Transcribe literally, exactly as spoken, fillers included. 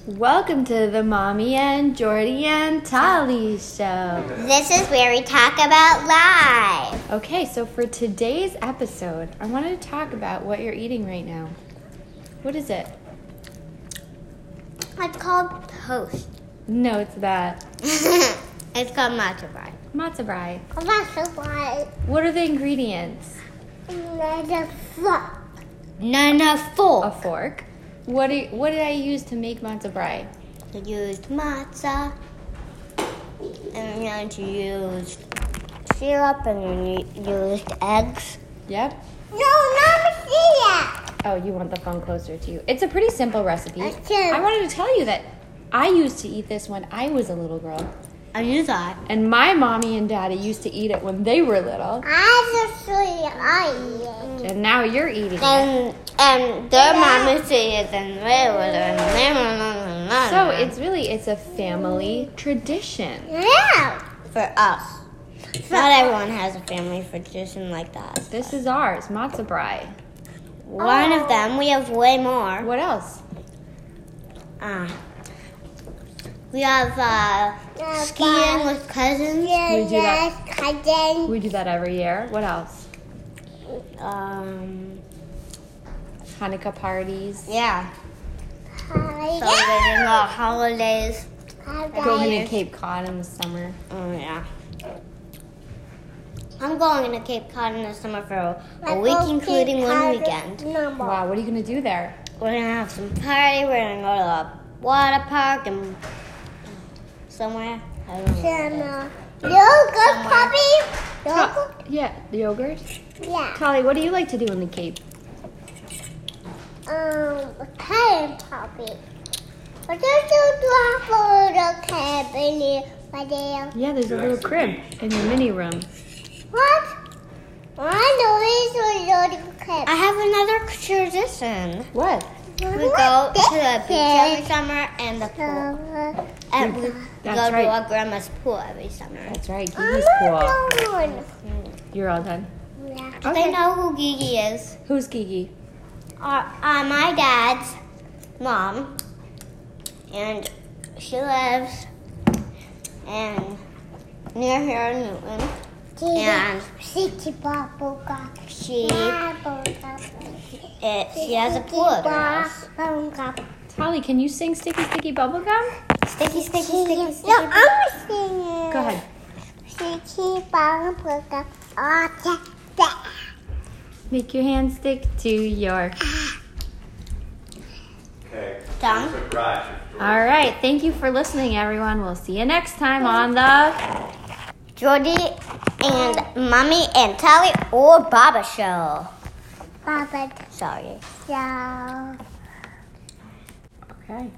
Welcome to the Mommy and Jordy and Tali show. This is where we talk about life. Okay, so for today's episode, I wanted to talk about what you're eating right now. What is it? It's called toast. No, it's that. It's called matzo brie. Matzo brie. Matzo brie. What are the ingredients? Nana fork. Nana fork. A fork. What, do you, what did I use to make matzo brie? You used matzah, and then you used syrup, and then you used eggs. Yep. No, not syrup. Oh, you want the phone closer to you. It's a pretty simple recipe. Okay. I wanted to tell you that I used to eat this when I was a little girl. I knew that. And my mommy and daddy used to eat it when they were little. I just I eat it. And now you're eating it. And and their mom used to eat it, and they were. So it's really, it's a family tradition. Yeah. For us. Not everyone has a family tradition like that. This is ours, matzo brie. One of them, we have way more. What else? Uh, we have uh, skiing with cousins. We do that. Cousins. We do that every year. What else? Um, Hanukkah parties. yeah. Celebrating the holidays. Going to Cape Cod in the summer. Oh, yeah. I'm going to Cape Cod in the summer for a, a week, including one weekend. Wow, what are you going to do there? We're going to have some party. We're going to go to the water park and somewhere. I don't know. Yogurt, puppy? Yogurt? Yeah, the yogurt. Yeah. Tali, what do you like to do in the Cape? Um, cabin puppy. What do you do for the cabin right there? Yeah, there's a little crib in your mini room. What? I know it's a cabin. I have another tradition. What? We go to the beach every summer and the pool. And we That's go right. to our grandma's pool every summer. That's right, Gigi's pool. You're all done. Yeah. Okay. They know who Gigi is. Who's Gigi? Uh, uh, my dad's mom, and she lives in near here in Newton. And she it, she has a pool at her house. Tali, can you sing Sticky Sticky Bubblegum? Sticky, sticky, sticky, sticky. No, I'm singing. Go ahead. Sticky bubblegum. Oh, Make your hand stick to your... Okay. Done. All right, thank you for listening, everyone. We'll see you next time on the... Jordy and Mommy and Tali or Baba Show. Baba. Sorry. Show. Okay.